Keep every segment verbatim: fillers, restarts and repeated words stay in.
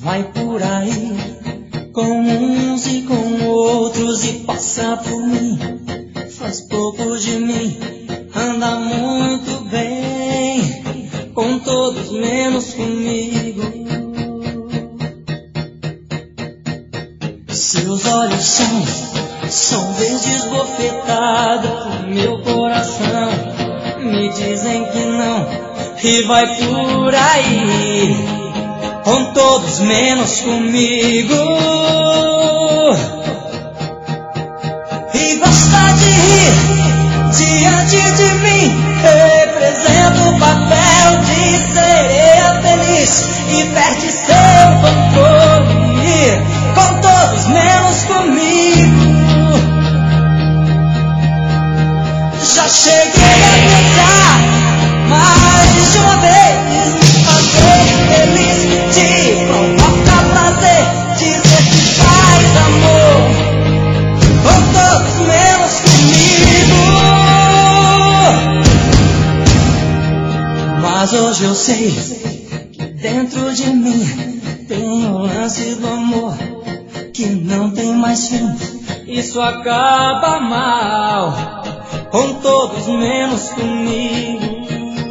vai por aí com uns e com outros e passa por mim, faz pouco de mim, anda muito bem com todos menos comigo. Seus olhos são, são vezes bofetada pro meu coração, me dizem que não e vai por aí com todos menos comigo. E gosta de rir diante de mim, representa o papel de sereia feliz e perde seu controle com todos menos comigo. Já cheguei a pensar mais de uma vez me fazer feliz, te provoca prazer, dizer que faz amor com todos menos comigo. Mas hoje eu sei que dentro de mim tem o lance do amor que não tem mais fim. Isso acaba mal com todos menos comigo.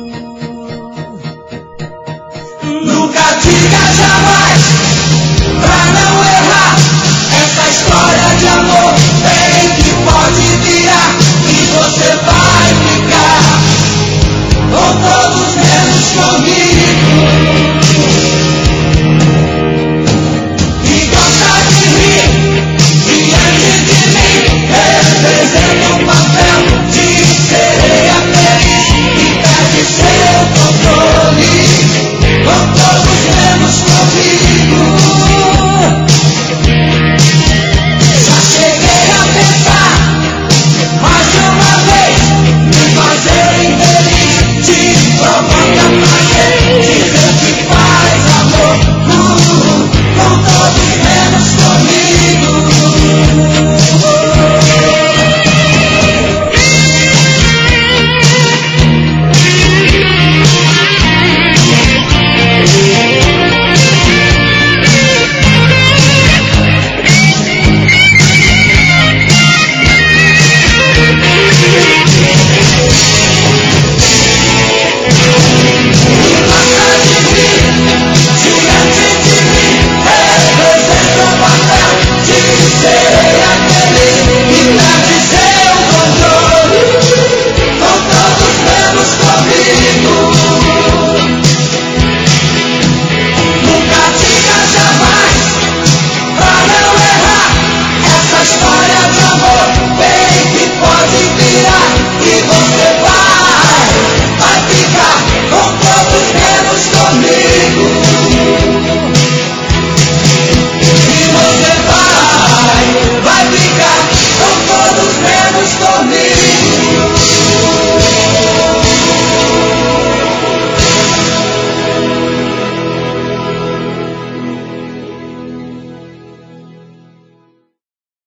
Nunca diga jamais pra não errar, essa história de amor tem